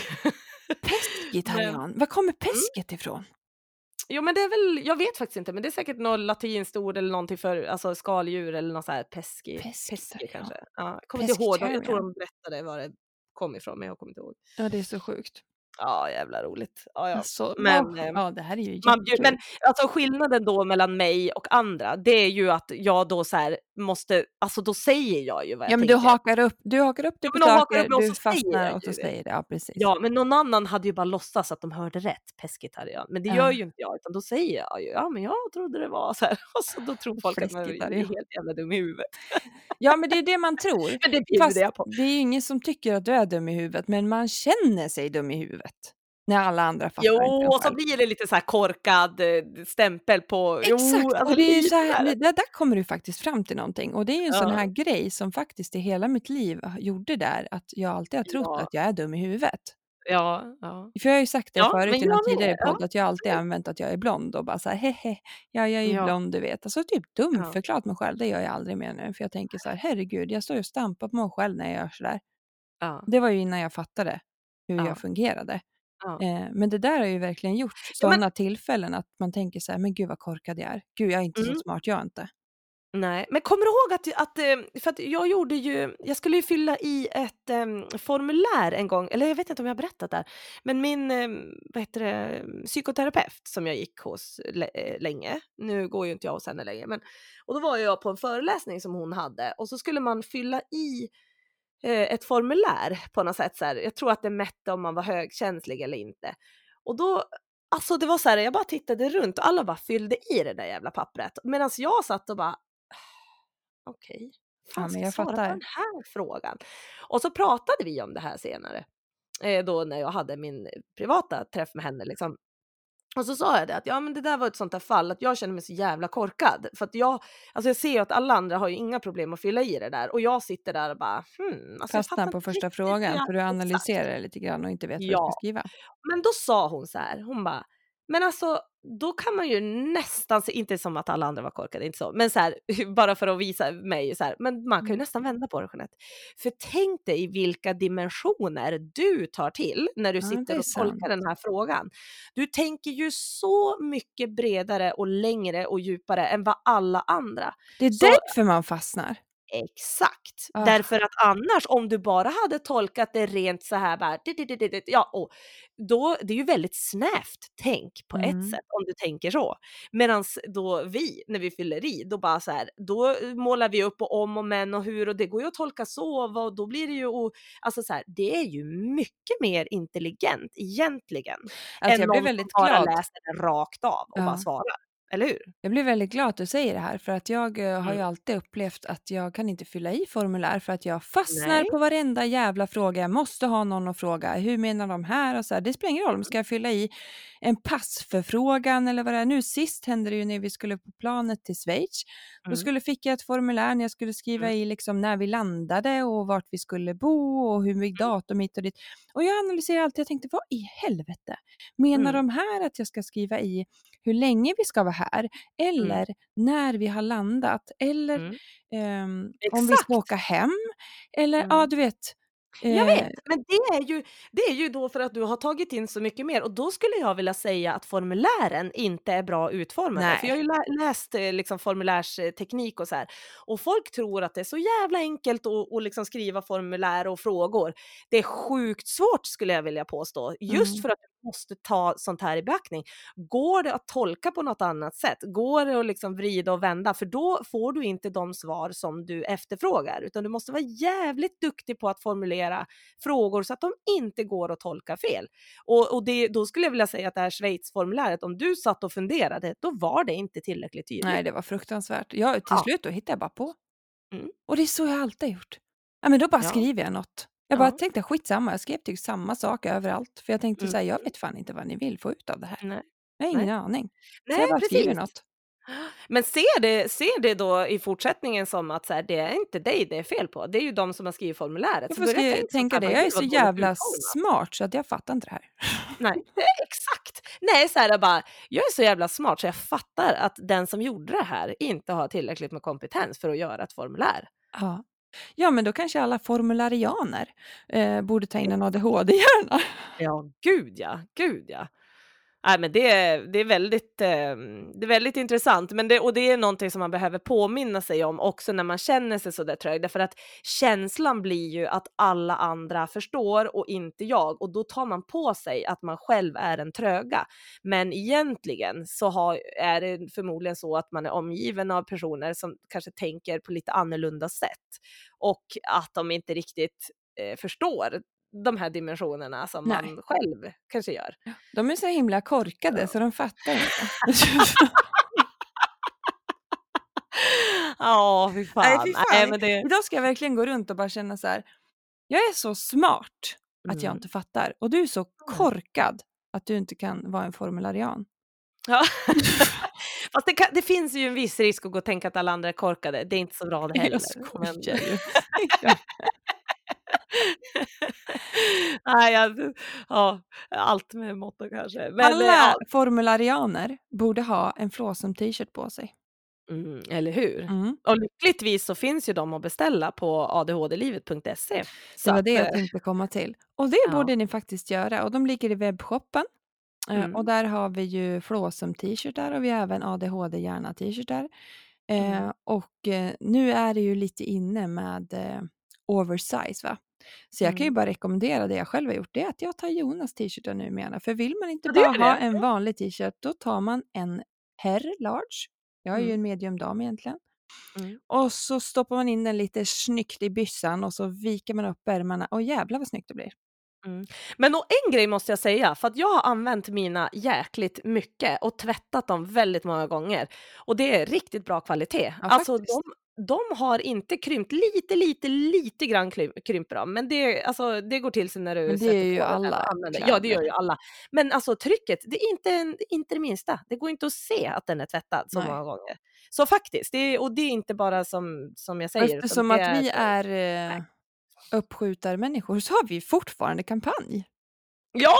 Pescetarian, var kommer pesket ifrån? Jo men det är väl, jag vet faktiskt inte, men det är säkert något latinskt ord eller någonting för alltså skaldjur eller något så här pesky Pescetarian. kanske. Ja, jag kommer inte ihåg, jag tror Pescetarian. de berättade var det kom ifrån, men jag kommer inte ihåg. Ja, det är så sjukt. Ja, jävla roligt. Ja, ja. Alltså, Men ja, det här är ju men jättekul. alltså skillnaden då mellan mig och andra, det är ju att jag då så här måste, alltså då säger jag ju vad Ja, jag men tänker. du hakar upp dig Ja, på men de hakar saker, upp mig och du så säger fastnar jag och så ju det. säger det. Ja, precis. Ja, men någon annan hade ju bara låtsats att de hörde rätt, pescetarian. Men det Ja. gör ju inte jag, utan då säger jag ju, ja men jag trodde det var så här. Och så då tror folk att man är Fläsketarian. helt jävla dum i huvudet. Ja, men det är det man tror. Men det Fast bjuder jag på. det är ju ingen som tycker att du är dum i huvudet, men man känner sig dum i huvudet. När alla andra fattar Jo, inte och så själv. blir det lite så här korkad stämpel på... Exakt, Jo, alltså och det är ju lite så här, där. där kommer du faktiskt fram till någonting. Och det är ju en sån Ja. här grej som faktiskt i hela mitt liv gjorde där, att jag alltid har trott Ja. att jag är dum i huvudet. Ja, ja. För jag har ju sagt det Ja, förut men i någon jag med. tidigare podd, Ja, att jag alltid absolut. använt att jag är blond och bara så här, hehe, ja, jag är ju Ja. blond, du vet. Alltså typ Ja. dumförklarat mig själv, det gör jag aldrig mer nu. För jag tänker så här, herregud, jag står ju och stampar på mig själv när jag gör sådär. Ja. Det var ju innan jag fattade hur Ja. jag fungerade. Ja. Men det där har ju verkligen gjort Ja, men- sådana tillfällen att man tänker så här, men gud vad korkad jag är. Gud, jag är inte så smart, jag är inte. Nej, men kommer du ihåg att för att jag skulle ju fylla i ett formulär en gång, eller jag vet inte om jag har berättat det här, men min psykoterapeut som jag gick hos länge, nu går ju inte jag hos henne längre, men, och då var jag på en föreläsning som hon hade och så skulle man fylla i ett formulär på något sätt så här. Jag tror att det mätte om man var högkänslig eller inte. Och då, alltså det var så här, jag bara tittade runt och alla bara fyllde i det där jävla pappret. Medan jag satt och bara, okej, fan Ja, ska men jag jag svara på fattar. den här frågan? Och så pratade vi om det här senare. Då när jag hade min privata träff med henne liksom. Och så sa jag det att ja men det där var ett sånt där fall att jag känner mig så jävla korkad. För att jag ser ju att alla andra har ju inga problem att fylla i det där. Och jag sitter där och bara alltså jag Fastnar fattar på inte första riktigt frågan, för du exakt. analyserar det lite grann och inte vet vad du ska Ja, skriva. men då sa hon så här, hon bara, men alltså då kan man ju nästan se, inte som att alla andra var korkade, inte så, men så här, bara för att visa mig så här, men man kan ju nästan vända på det, Jeanette. För tänk dig vilka dimensioner du tar till när du Ja, det sitter är och tolkar sant. den här frågan. Du tänker ju så mycket bredare och längre och djupare än vad alla andra. Det är Så därför man fastnar. exakt, Ah. därför att annars om du bara hade tolkat det rent så här bara, ja, och då det är ju väldigt snävt tänk på ett sätt om du tänker så. Medans då vi när vi fyller i då bara så här, då målar vi upp och om och men och hur och det går ju att tolka så och då blir det ju alltså så här, det är ju mycket mer intelligent egentligen Alltså än jag någon blev som väldigt bara glad. läser det rakt av och Ja. bara svarar. eller hur? Jag blir väldigt glad att du säger det här, för att jag har ju Mm. alltid upplevt att jag kan inte fylla i formulär för att jag fastnar Nej. på varenda jävla fråga. Jag måste ha någon att fråga. Hur menar de här? Och så här. Det spelar ingen roll om ska jag fylla i en passförfrågan eller vad det är. Nu sist hände det ju när vi skulle på planet till Schweiz. Mm. Fick jag ett formulär när jag skulle skriva Mm. i liksom när vi landade och vart vi skulle bo och hur mycket datum hit och dit. Och jag analyserade alltid, jag tänkte, vad i helvete? Menar Mm. de här att jag ska skriva i hur länge vi ska vara här? Eller när vi har landat, eller Mm. om vi ska Exakt. åka hem, eller Mm. du vet. Jag vet, men det är ju då för att du har tagit in så mycket mer och då skulle jag vilja säga att formulären inte är bra utformade. För jag Nej. har ju läst liksom formulärsteknik och så här, och folk tror att det är så jävla enkelt att liksom skriva formulär och frågor. Det är sjukt svårt skulle jag vilja påstå, just för att du måste ta sånt här i beaktning. Går det att tolka på något annat sätt? Går det att liksom vrida och vända? För då får du inte de svar som du efterfrågar, utan du måste vara jävligt duktig på att formulera frågor så att de inte går att tolka fel. Och då skulle jag vilja säga att det här Schweiz-formuläret, om du satt och funderade, då var det inte tillräckligt tydligt. Nej, det var fruktansvärt. Till slut då hittade jag bara på. Mm. Och det är så jag alltid gjort. Ja, men då bara Ja. skriver jag något. Jag bara tänkte skitsamma, jag skrev typ samma sak överallt. För jag tänkte så här, jag vet fan inte vad ni vill få ut av det här. Nej. Jag har ingen aning. Så Nej, jag bara skriver precis. något. Men ser det då i fortsättningen som att så här, det är inte dig det är fel på. Det är ju de som har skrivit formuläret. Jag Så börja får tänka så här, det, bara, jag är "Gud, så vad dåligt jävla utformat." smart så att jag fattar inte det här. Nej, exakt. Nej, så här bara, jag är så jävla smart så jag fattar att den som gjorde det här inte har tillräckligt med kompetens för att göra ett formulär. Ja. Ja, men då kanske alla formularianer borde ta in en ADHD-hjärna. Ja, gud ja, gud ja. Nej, men det är väldigt intressant, men det är någonting som man behöver påminna sig om också när man känner sig så där trög, därför att känslan blir ju att alla andra förstår och inte jag, och då tar man på sig att man själv är en tröga. Men egentligen så är det förmodligen så att man är omgiven av personer som kanske tänker på lite annorlunda sätt och att de inte riktigt förstår de här dimensionerna som Nej. man själv kanske gör. De är så himla korkade så de fattar inte. Ja, fy fan. Nej, fy fan. Nej, men det Idag ska jag verkligen gå runt och bara känna så här. Jag är så smart att jag inte fattar. Och du är så korkad att du inte kan vara en formularian. Ja. Fast det finns ju en viss risk att gå och tänka att alla andra är korkade. Det är inte så bra det heller. Jag skojar ju. Nej, ja, allt med måtta kanske. Men, Alla formularianer borde ha en flåsam t-shirt på sig. eller hur? Mm. Och lyckligtvis så finns ju de att beställa på adhdlivet.se. Det var det jag tänkte komma till. Och det borde ni faktiskt göra. Och de ligger i webbshoppen. Och där har vi ju flåsam t-shirtar och vi har även ADHD-hjärna t-shirtar. Och nu är det ju lite inne med oversize, va? Så jag kan ju bara rekommendera det jag själv har gjort. Det är att jag tar Jonas t-shirtar numera. För vill man inte bara ha en vanlig t-shirt, då tar man en herr large. Jag är ju en medium dam egentligen. Och så stoppar man in den lite snyggt i byssan och så viker man upp ärmarna. Och jävlar vad snyggt det blir. Men en grej måste jag säga, för att jag har använt mina jäkligt mycket och tvättat dem väldigt många gånger. Och det är riktigt bra kvalitet. Ja, alltså faktiskt. de har inte krympt, lite grann krymper de. Men det går till sig när du Men det sätter är ju på alla använder. Ja, det gör ju alla. Men alltså trycket, det är inte det minsta. Det går inte att se att den är tvättad så många gånger. Så faktiskt, och det är inte bara som jag säger. Eftersom att vi är uppskjutarmänniskor så har vi fortfarande kampanj. Ja!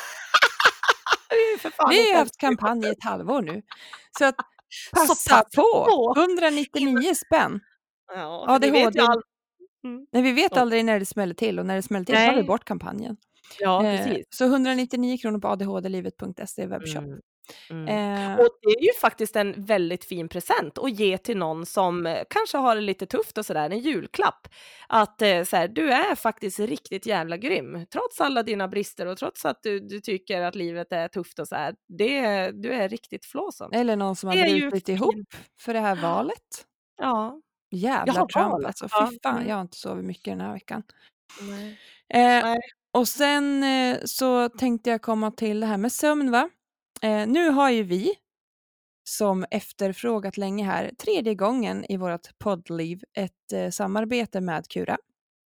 Vi har haft kampanj i ett halvår nu. Så att passa på! 199 spänn. Ja, ADHD. Nej, vi vet Ja. aldrig när det smäller till och när det smäller till tar vi bort kampanjen. Ja, precis. Så 199 kronor på adhdlivet.se webbshop. Och det är ju faktiskt en väldigt fin present att ge till någon som kanske har det lite tufft och sådär, en julklapp. Att så här, du är faktiskt riktigt jävla grym. Trots alla dina brister och trots att du tycker att livet är tufft och så här. Du är riktigt flåsam. Eller någon som har brutit ihop för det här valet. Ja. Jävla Trump valet. alltså. Fy fan, jag har inte sovit mycket den här veckan. Nej. Och sen så tänkte jag komma till det här med sömn, va? Nu har ju vi som efterfrågat länge här, 3:e gången i vårt poddliv, ett samarbete med Kura.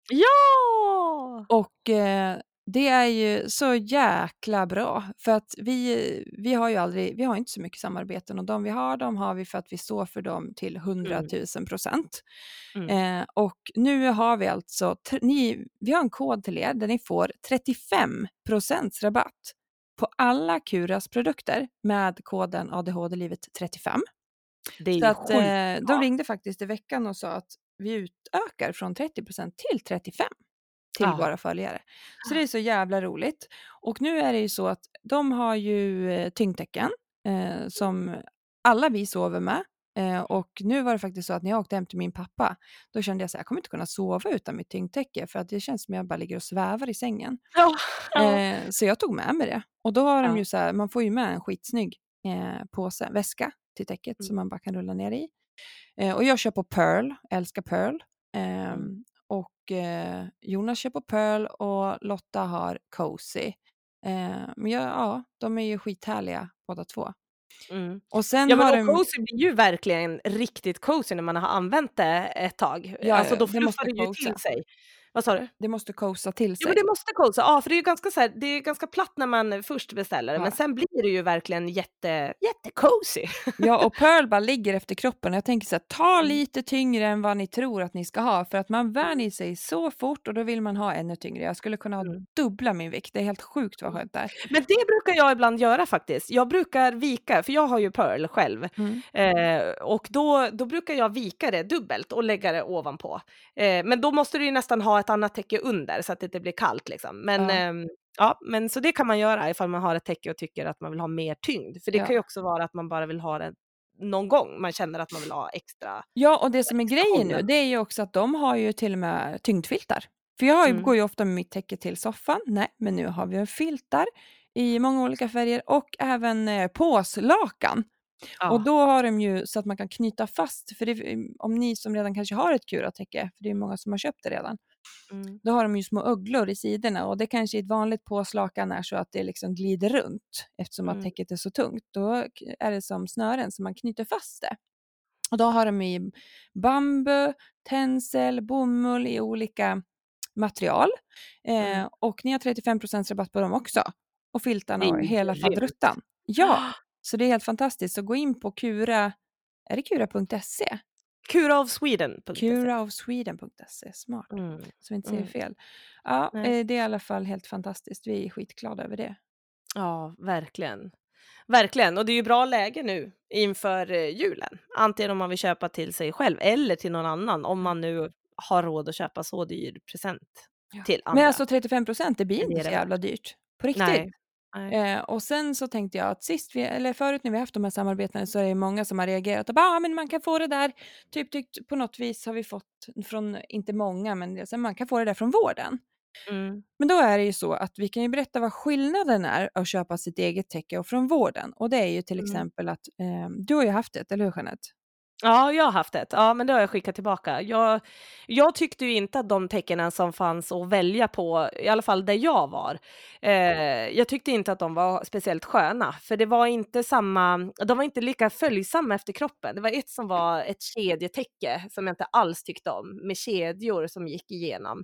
Ja! Och, det är ju så jäkla bra för att vi har ju aldrig vi har inte så mycket samarbeten och de har vi för att vi står för dem till Mm, 100 000%. mm. Och nu har vi alltså vi har en kod till er där ni får 35% rabatt på alla Kuras produkter med koden ADHD-livet35. Det är Så ju att, sjukt de bra. ringde faktiskt i veckan och sa att vi utökar från 30% till 35% till Ja. våra följare. Så det är så jävla roligt. Och nu är det ju så att de har ju tyngdtäcken som alla vi sover med. Och nu var det faktiskt så att när jag åkte hem till min pappa, då kände jag så här, jag kommer inte kunna sova utan mitt tyngdtäcke för att det känns som jag bara ligger och svävar i sängen. Ja, ja, Så jag tog med mig det. Och då har de ja. ju så här, man får ju med en skitsnygg påse, väska till täcket Mm, som man bara kan rulla ner i. Och jag kör på Pearl, älskar Pearl. mm, Och Jonas kör på Pearl och Lotta har Cozy. Men ja, de är ju skithärliga båda två. mm. Och sen Ja, men har och de, cozy blir ju verkligen riktigt cozy när man har använt det ett tag. ja, Alltså ja, då det fluffar måste det ju till coza. sig. Vad sa du? Det måste coza till Jo, men sig. det måste cozy. Ja, för det är ju ganska så här, det är ganska platt när man först beställer det, men Ja. sen blir det ju verkligen jättecozy. Ja, och Pearl bara ligger efter kroppen. Jag tänker så här, ta Mm. lite tyngre än vad ni tror att ni ska ha, för att man vänjer sig så fort och då vill man ha ännu tyngre. Jag skulle kunna ha Mm. dubbla min vikt. Det är helt sjukt vad Mm. skönt det är. Men det brukar jag ibland göra faktiskt. Jag brukar vika, för jag har ju Pearl själv, Mm. och då brukar jag vika det dubbelt och lägga det ovanpå. Men då måste du ju nästan ha ett annat täcke under så att det inte blir kallt liksom. Men, Ja, ja, men så det kan man göra ifall man har ett täcke och tycker att man vill ha mer tyngd. För det kan ju ja. också vara att man bara vill ha det någon gång man känner att man vill ha extra Ja, och det som är extra grejen nu, hållen. det är ju också att de har ju till och med tyngdfiltar. För jag Mm. går ju ofta med mitt täcke till soffan. Nej, men nu har vi en filtar i många olika färger och även påslakan. Och Ja. då har de ju så att man kan knyta fast, för det, om ni som redan kanske har ett Cura-täcke, för det är många som har köpt det redan, Mm. då har de ju små ugglor i sidorna och det kanske i ett vanligt påslakan är så att det liksom glider runt eftersom att Mm. täcket är så tungt. Då är det som snören som man knyter fast det. Och då har de i bambu, tencel, bomull i olika material. Mm. Och ni har 35% rabatt på dem också. Och Det är filtarna och ju hela grymt. faderuttan. Ja, så det är helt fantastiskt. Så gå in på Kura, är det kura.se? Curaofsweden.se. Kuraofsweden.se, smart. Mm. Så vi inte säger Mm. fel. Ja, Nej. det är i alla fall helt fantastiskt. Vi är skitglada över det. Ja, verkligen. Verkligen, och det är ju bra läge nu inför julen. Antingen om man vill köpa till sig själv eller till någon annan, om Mm. man nu har råd att köpa så dyr present Ja. till Men andra. alltså 35%, det blir Men det inte är så det jävla värt. dyrt. På riktigt. Nej. Nej. Och sen så tänkte jag att förut när vi haft de här samarbetena så är det många som har reagerat och bara, men man kan få det där, typ tyckt på något vis har vi fått från, inte många, men man kan få det där från vården. Mm. Men då är det ju så att vi kan ju berätta vad skillnaden är att köpa sitt eget täcke och från vården. Och det är ju till Mm. exempel att du har ju haft det, eller hur Jeanette? Ja, jag har haft ett. Ja, men det har jag skickat tillbaka. Jag tyckte ju inte att de tecknen som fanns att välja på, i alla fall där jag var, jag tyckte inte att de var speciellt sköna, för det var inte de var inte lika följsamma efter kroppen. Det var ett som var ett kedjetäcke som jag inte alls tyckte om, med kedjor som gick igenom.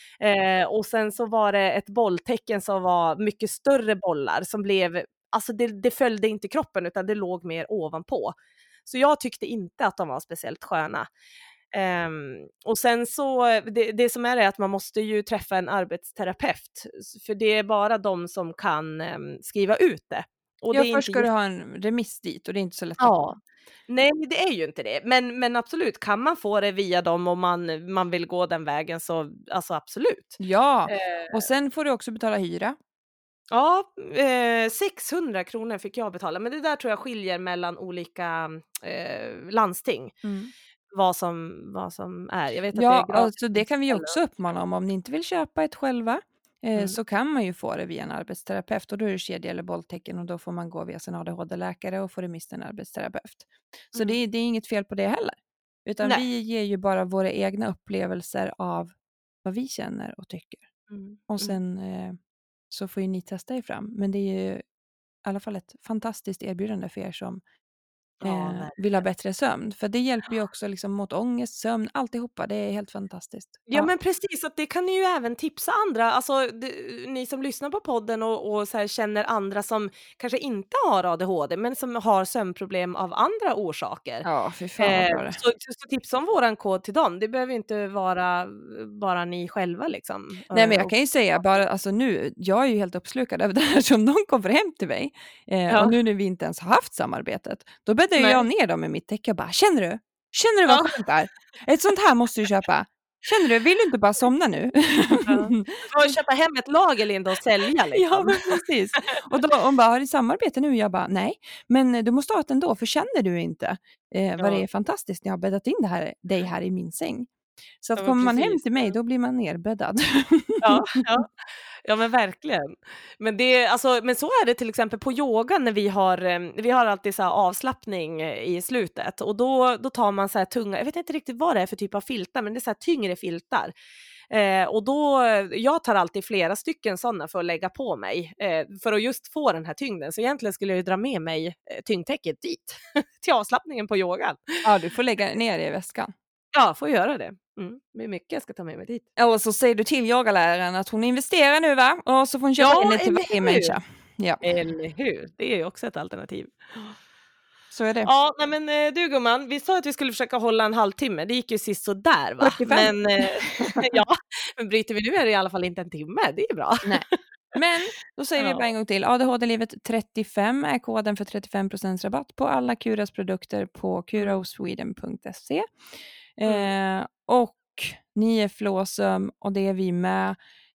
Och sen så var det ett bolltecken som var mycket större bollar som blev, alltså det följde inte kroppen utan det låg mer ovanpå. Så jag tyckte inte att de var speciellt sköna. Och sen så, det som är att man måste ju träffa en arbetsterapeut, för det är bara de som kan skriva ut det. Och det Ja, är först inte ska du ha en remiss dit och det är inte så lätt att ja. få. Nej, det är ju inte det. Men absolut, kan man få det via dem om man vill gå den vägen så alltså absolut. Ja, Eh, och sen får du också betala hyra. ja, 600 kronor fick jag betala, men det där tror jag skiljer mellan olika landsting. Mm. Vad som är. Jag vet att det är Ja, gratis alltså på det vissa kan vi ju också ställen. uppmana om. Om ni inte vill köpa ett själva Mm, så kan man ju få det via en arbetsterapeut och då är det kedja eller bolltecken och då får man gå via sin ADHD-läkare och få remiss till en arbetsterapeut. Så mm. det är inget fel på det heller. Utan Nej. vi ger ju bara våra egna upplevelser av vad vi känner och tycker. Mm, Och mm. sen så får ju ni testa er fram. Men det är ju i alla fall ett fantastiskt erbjudande för er som Ja, vill ha bättre sömn. För det hjälper ju också liksom mot ångest, sömn, alltihopa. Det är helt fantastiskt. Ja, men precis, att det kan ni ju även tipsa andra, alltså ni som lyssnar på podden och så här känner andra som kanske inte har ADHD men som har sömnproblem av andra orsaker. Ja, fy fan vad bra det. Så tipsa om våran kod till dem. Det behöver inte vara bara ni själva liksom. Nej, men jag kan ju säga bara, alltså nu, jag är ju helt uppslukad över det här som de kommer hem till mig. Ja. Och nu när vi inte ens har haft samarbetet, då bäddar ju Nej. jag ner dem i mitt täcke och bara, känner du vad Ja. skönt det är? Ett sånt här måste du köpa. Känner du, vill du inte bara somna nu? Ja. Du får köpa hem ett lager, Linda, och sälja liksom. Ja, men precis. Och då hon bara, har du samarbete nu? Jag bara, nej. Men du måste ha det ändå, för känner du inte vad det är fantastiskt när jag har bäddat in dig här i min säng. Så att Ja, men kommer man hem precis. till mig, då blir man nerbäddad. Ja, ja. Ja, men verkligen. Men men så är det till exempel på yoga när vi har alltid så här avslappning i slutet och då tar man så här tunga, jag vet inte riktigt vad det är för typ av filtar, men det är så här tyngre filtar. Och jag tar alltid flera stycken sådana för att lägga på mig för att just få den här tyngden. Så egentligen skulle jag ju dra med mig tyngdtäcket dit till avslappningen på yogan. Ja, du får lägga ner det i väskan. Ja, får göra det. Det är mycket jag ska ta med mig dit. Ja, och så säger du till yogaläraren att hon investerar nu, va? Och så får hon köpa in det till varje människa. Ja. Eller hur? Det är ju också ett alternativ. Så är det. Ja, nej men du gumman, vi sa att vi skulle försöka hålla en halvtimme. Det gick ju sist så där, va? 45. Men ja, men bryter vi nu är det i alla fall inte en timme. Det är bra. Nej. Men då säger vi bara en gång till. ADHD-livet 35 är koden för 35% rabatt på alla Curas produkter på curosweden.se. Och ni är Flåsum och det är vi med.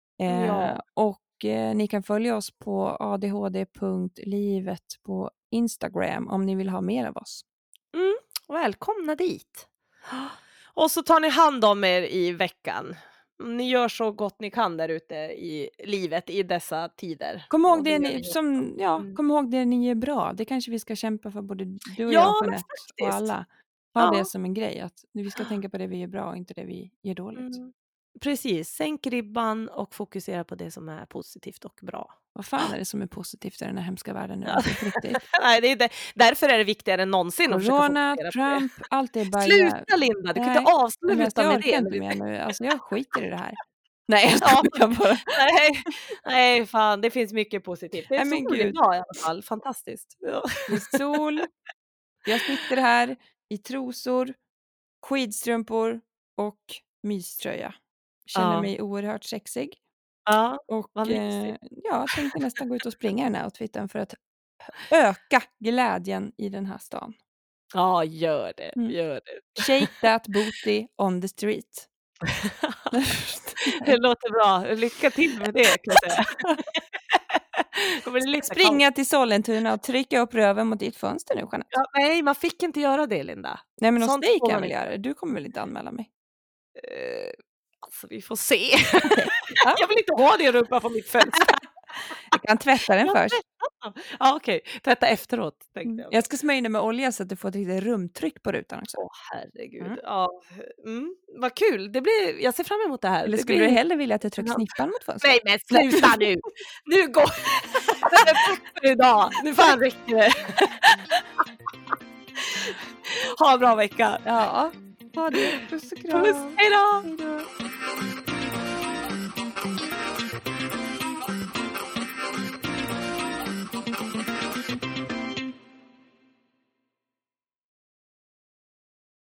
Och ni kan följa oss på adhd.livet på Instagram om ni vill ha mer av oss. Välkomna dit. Och så tar ni hand om er i veckan. Ni gör så gott ni kan där ute i livet i dessa tider. Kom ihåg kom ihåg det ni är bra. Det kanske vi ska kämpa för, både du och jag, Jeanette, och alla. Ha det som en grej, att vi ska tänka på det vi är bra och inte det vi gör dåligt. Precis, sänk ribban och fokusera på det som är positivt och bra. Vad fan är det som är positivt i den här hemska världen nu? Nej, därför är det viktigare än någonsin Corona, att försöka Trump, allt är bara... Sluta Linda, du kan inte avsluta med det. Inte mer nu. Alltså jag skiter i det här. Nej, jag bara... Nej, fan, det finns mycket positivt. Det är sol idag i alla fall, fantastiskt. Det är sol, jag sitter här i trosor, skidstrumpor och myströja. Känner mig oerhört sexig. Ja, och jag tänkte nästan gå ut och springa den här outfiten för att öka glädjen i den här stan. Ja, gör det. Shake that booty on the street. Det låter bra. Lycka till med det, kan jag säga. Springa till Sollentuna och trycka upp röven mot ditt fönster nu, Jeanette. Ja, nej, man fick inte göra det, Linda. Nej, men hos dig kan jag väl göra det. Du kommer väl inte anmäla mig? Alltså, vi får se. Jag vill inte ha det rumpa på mitt fönster. Jag kan tvätta den först. Ja, okej. Tvätta efteråt, tänkte jag. Jag ska smörja in med olja så att du får ett riktigt rumtryck på rutan också. Herregud. Ja, vad kul. Jag ser fram emot det här. Eller skulle du hellre vilja att jag trycker snippan mot fönstret? Nej, men sluta nu. Nu går... Tack för idag. Nu fan räcker det. Ha en bra vecka. Ja, ha det. Puss och kram. Puss, hej då.